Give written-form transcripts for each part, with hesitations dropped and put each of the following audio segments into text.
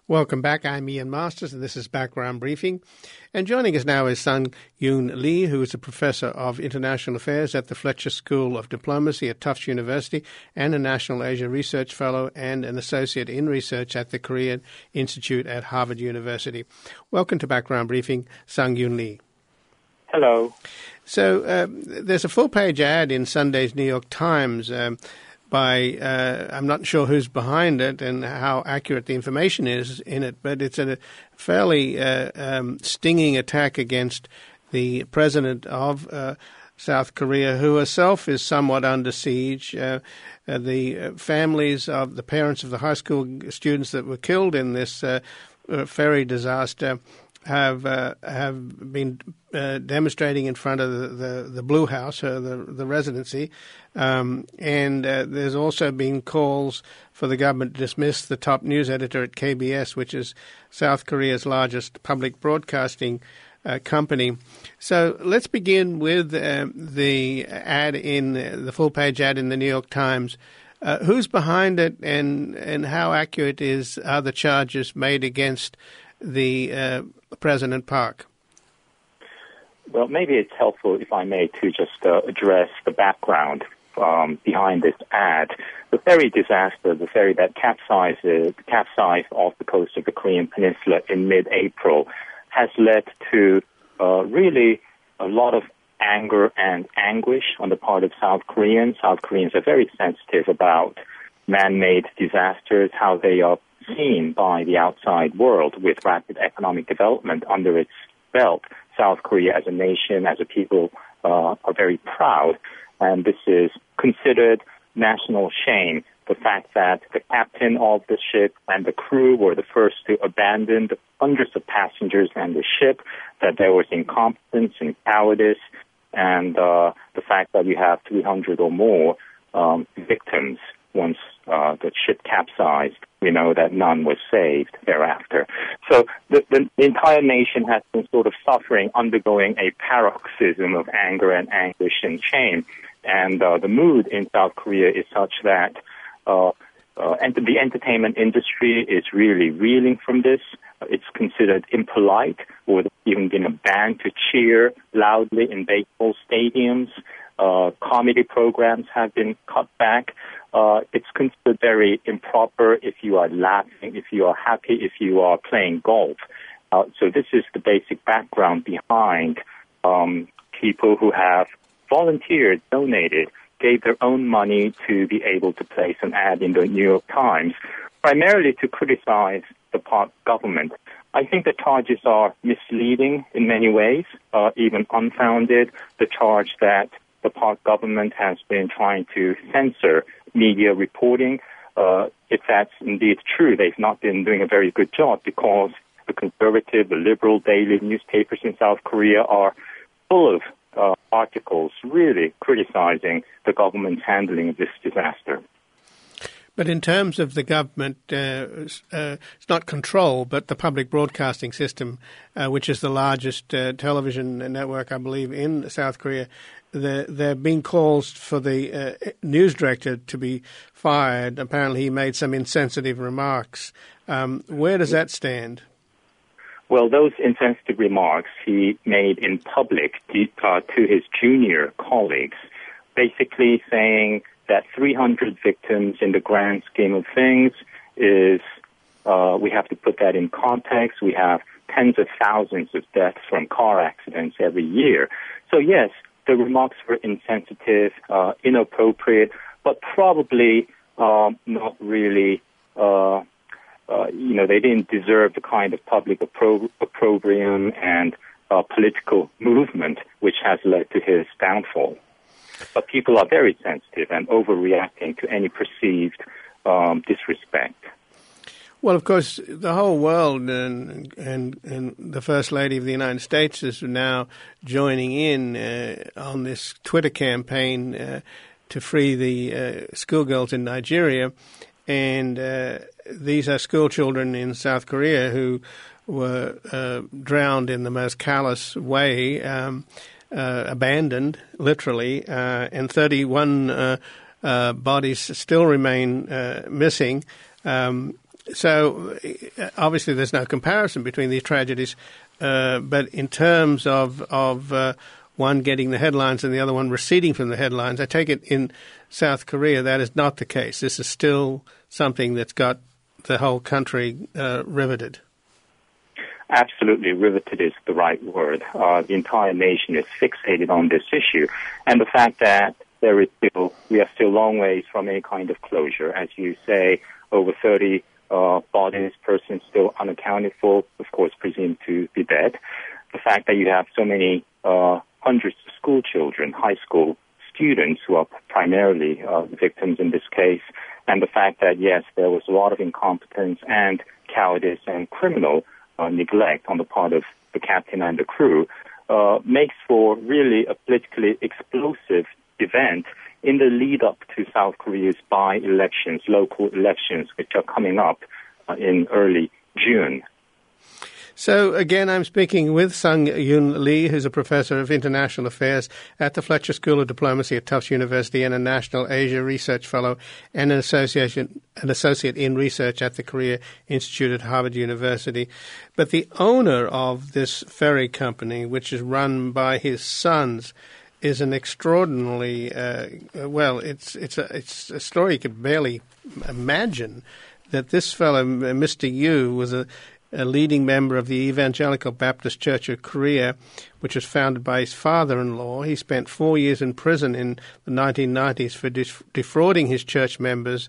Welcome back. I'm Ian Masters, and this is Background Briefing. And joining us now is Sung Yoon Lee, who is a professor of international affairs at the Fletcher School of Diplomacy at Tufts University and a National Asia Research Fellow and an associate in research at the Korean Institute at Harvard University. Welcome to Background Briefing, Sung Yoon Lee. Hello. So there's a full-page ad in Sunday's New York Times by, I'm not sure who's behind it and how accurate the information is in it, but it's a fairly stinging attack against the president of South Korea, who herself is somewhat under siege. The families of the parents of the high school students that were killed in this ferry disaster have been demonstrating in front of the Blue House, the residency, and there's also been calls for the government to dismiss the top news editor at KBS, which is South Korea's largest public broadcasting company. So let's begin with the ad the full-page ad in the New York Times. Who's behind it, and how accurate are the charges made against the President Park? Well, maybe it's helpful, if I may, to just address the background behind this ad. The ferry disaster, the ferry that capsized off the coast of the Korean Peninsula in mid-April, has led to really a lot of anger and anguish on the part of South Koreans. South Koreans are very sensitive about man-made disasters, how they are seen by the outside world with rapid economic development under its belt. South Korea as a nation, as a people, are very proud, and this is considered national shame. The fact that the captain of the ship and the crew were the first to abandon the hundreds of passengers and the ship, that there was incompetence and cowardice, and the fact that you have 300 or more victims once the ship capsized. We know that none was saved thereafter. So the entire nation has been sort of suffering, undergoing a paroxysm of anger and anguish and shame. And the mood in South Korea is such that and the entertainment industry is really reeling from this. It's considered impolite, or there's even been a ban to cheer loudly in baseball stadiums. Comedy programs have been cut back. It's considered very improper if you are laughing, if you are happy, if you are playing golf. So this is the basic background behind people who have volunteered, donated, gave their own money to be able to place an ad in the New York Times, primarily to criticize the Park government. I think the charges are misleading in many ways, even unfounded. The charge that the Park government has been trying to censor media reporting. If that's indeed true, they've not been doing a very good job, because the conservative, the liberal daily newspapers in South Korea are full of articles really criticizing the government's handling of this disaster. But in terms of the government, it's not control, but the public broadcasting system, which is the largest television network, I believe, in South Korea, there have been calls for the news director to be fired. Apparently he made some insensitive remarks. Where does that stand? Well, those insensitive remarks he made in public to his junior colleagues, basically saying that 300 victims in the grand scheme of things is, we have to put that in context. We have tens of thousands of deaths from car accidents every year. So yes, the remarks were insensitive, inappropriate, but probably not really, they didn't deserve the kind of public opprobrium and political movement which has led to his downfall. But people are very sensitive and overreacting to any perceived disrespect. Well, of course, the whole world and the First Lady of the United States is now joining in on this Twitter campaign to free the schoolgirls in Nigeria. And these are school children in South Korea who were drowned in the most callous way, abandoned, literally, and 31 bodies still remain missing. So obviously there's no comparison between these tragedies, but in terms of one getting the headlines and the other one receding from the headlines, I take it in South Korea that is not the case. This is still something that's got the whole country riveted. Absolutely, riveted is the right word. The entire nation is fixated on this issue, and the fact that we are still long ways from any kind of closure. As you say, over 30 bodies, persons still unaccounted for, of course, presumed to be dead. The fact that you have so many hundreds of school children, high school students who are primarily the victims in this case, and the fact that, yes, there was a lot of incompetence and cowardice and criminal neglect on the part of the captain and the crew, makes for really a politically explosive event in the lead up to South Korea's by-elections, local elections, which are coming up in early June. So, again, I'm speaking with Sung-Yoon Lee, who's a professor of international affairs at the Fletcher School of Diplomacy at Tufts University and a National Asia Research Fellow and an associate in research at the Korea Institute at Harvard University. But the owner of this ferry company, which is run by his sons, is an extraordinarily, it's a story you could barely imagine, that this fellow, Mr. Yu, was a leading member of the Evangelical Baptist Church of Korea, which was founded by his father-in-law. He spent 4 years in prison in the 1990s for defrauding his church members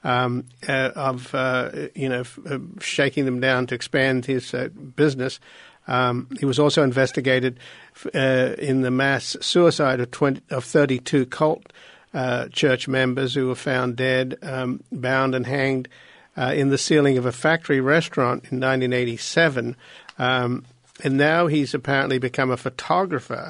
shaking them down to expand his business. He was also investigated in the mass suicide of 32 cult church members who were found dead, bound and hanged in the ceiling of a factory restaurant in 1987. And now he's apparently become a photographer,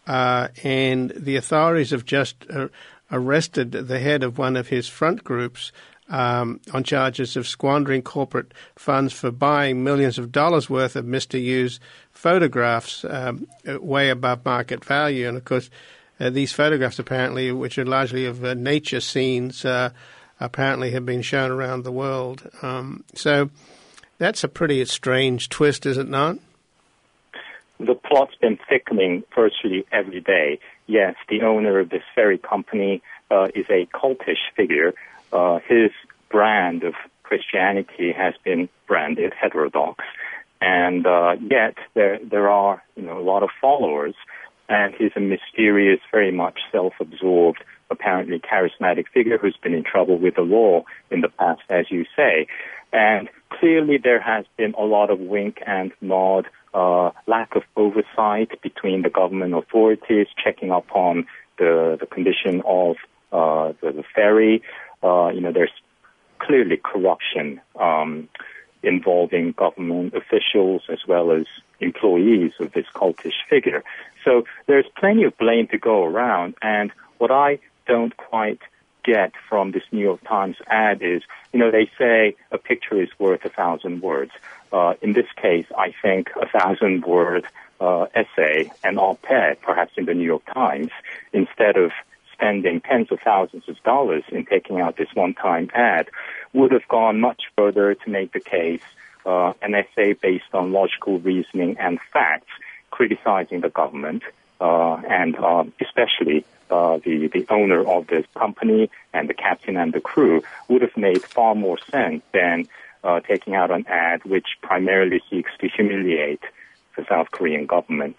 and the authorities have just arrested the head of one of his front groups on charges of squandering corporate funds for buying millions of dollars worth of Mr. Yu's photographs way above market value. And, of course, these photographs apparently, which are largely of nature scenes, apparently have been shown around the world. So that's a pretty strange twist, is it not? The plot's been thickening virtually every day. Yes, the owner of this ferry company is a cultish figure. His brand of Christianity has been branded heterodox, and yet there are a lot of followers, and he's a mysterious, very much self-absorbed, apparently charismatic figure who's been in trouble with the law in the past, as you say. And clearly there has been a lot of wink and nod, lack of oversight between the government authorities, checking up on the condition of the ferry. There's clearly corruption involving government officials as well as employees of this cultish figure. So there's plenty of blame to go around, and what I don't quite get from this New York Times ad is, they say a picture is worth 1,000 words. In this case, I think 1,000-word essay, an op-ed, perhaps in the New York Times, instead of spending tens of thousands of dollars in taking out this one-time ad, would have gone much further to make the case, an essay based on logical reasoning and facts, criticizing the government, and especially the owner of this company and the captain and the crew, would have made far more sense than taking out an ad which primarily seeks to humiliate the South Korean government.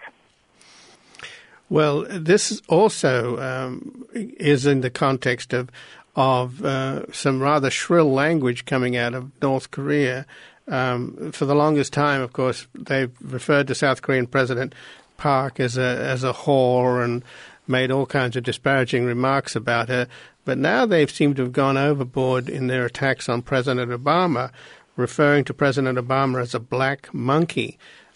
Well, this also is in the context of some rather shrill language coming out of North Korea. For the longest time, of course, they've referred to South Korean President Park as a whore and made all kinds of disparaging remarks about her. But now they've seemed to have gone overboard in their attacks on President Obama, referring to President Obama as a black monkey.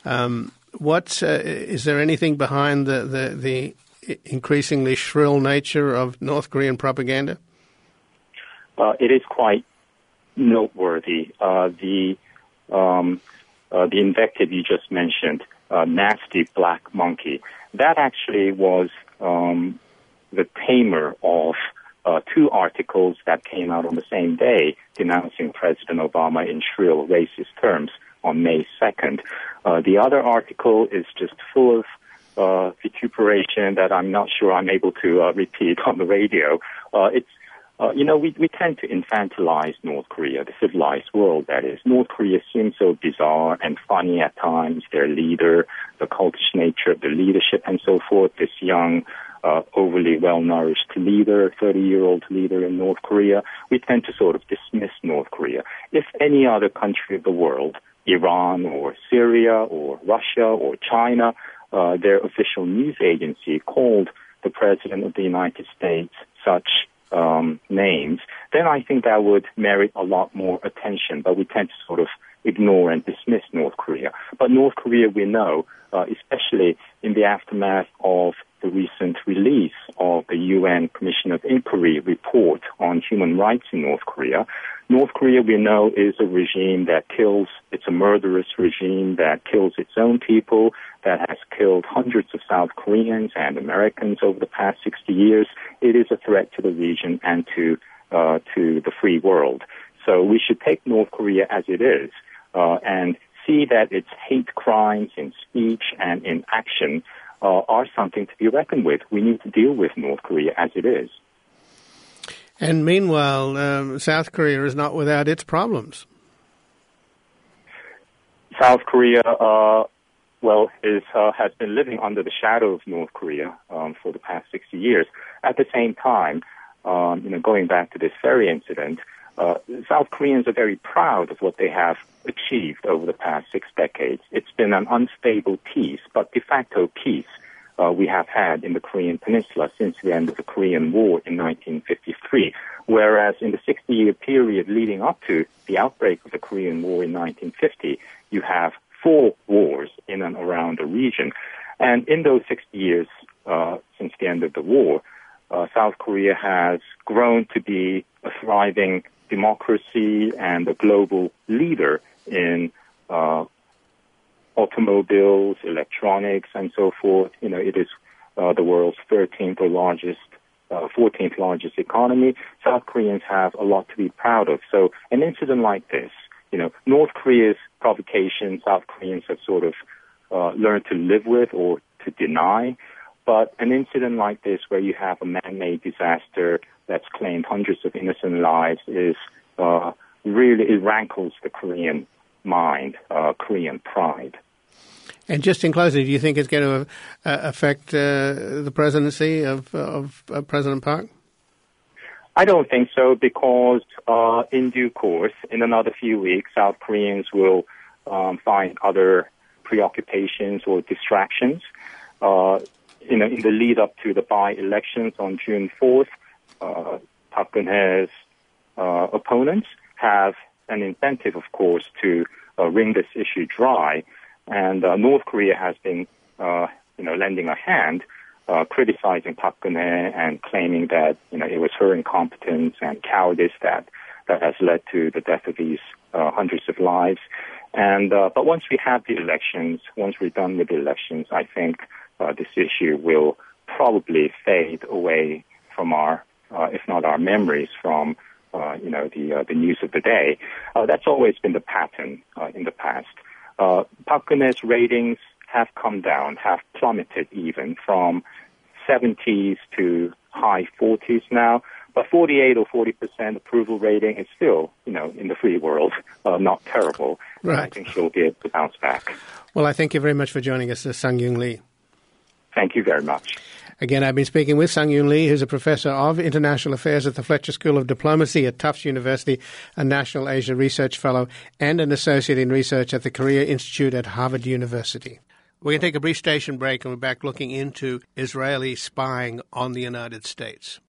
Is there anything behind the increasingly shrill nature of North Korean propaganda? It is quite noteworthy. The invective you just mentioned, nasty black monkey, that actually was the tamer of two articles that came out on the same day denouncing President Obama in shrill racist terms on May 2nd. The other article is just full of vituperation that I'm not sure I'm able to repeat on the radio. We tend to infantilize North Korea, the civilized world, that is. North Korea seems so bizarre and funny at times. Their leader, the cultish nature of the leadership and so forth, this young, overly well-nourished leader, 30-year-old leader in North Korea, we tend to sort of dismiss North Korea. If any other country of the world, Iran or Syria or Russia or China, their official news agency called the President of the United States such names, then I think that would merit a lot more attention. But we tend to sort of ignore and dismiss North Korea. But North Korea, we know, especially in the aftermath of the recent release of the UN Commission of Inquiry report on human rights in North Korea. North Korea, we know, is a regime that kills, it's a murderous regime that kills its own people, that has killed hundreds of South Koreans and Americans over the past 60 years. It is a threat to the region and to the free world. So we should take North Korea as it is and see that its hate crimes in speech and in action are something to be reckoned with. We need to deal with North Korea as it is. And meanwhile, South Korea is not without its problems. South Korea, has been living under the shadow of North Korea for the past 60 years. At the same time, going back to this ferry incident, South Koreans are very proud of what they have achieved over the past 6 decades. It's been an unstable peace, but de facto peace we have had in the Korean Peninsula since the end of the Korean War in 1953, whereas in the 60-year period leading up to the outbreak of the Korean War in 1950, you have 4 wars in and around the region. And in those 60 years since the end of the war, South Korea has grown to be a thriving democracy and a global leader in automobiles, electronics, and so forth. It is the world's 14th largest economy. South Koreans have a lot to be proud of. So an incident like this, North Korea's provocation, South Koreans have sort of learned to live with or to deny. But an incident like this, where you have a man-made disaster that's claimed hundreds of innocent lives, is really, it rankles the Korean mind, Korean pride. And just in closing, do you think it's going to affect the presidency of President Park? I don't think so, because in due course, in another few weeks, South Koreans will find other preoccupations or distractions. In the lead up to the by-elections on June 4th, Park Geun-hye's opponents have an incentive, of course, to wring this issue dry. And North Korea has been, lending a hand, criticizing Park Geun-hye and claiming that, it was her incompetence and cowardice that has led to the death of these hundreds of lives. And but once we have the elections, once we're done with the elections, I think this issue will probably fade away from our, if not our memories, from the news of the day. That's always been the pattern in the past. Park Geun-hye's ratings have come down, have plummeted even from 70s to high 40s now. But 48 or 40% approval rating is still, in the free world, not terrible. Right. I think she'll be able to bounce back. Well, I thank you very much for joining us, Sung-Yoon Lee. Thank you very much. Again, I've been speaking with Sung-Yoon Lee, who's a professor of international affairs at the Fletcher School of Diplomacy at Tufts University, a National Asia Research Fellow, and an associate in research at the Korea Institute at Harvard University. We're going to take a brief station break, and we're back looking into Israeli spying on the United States.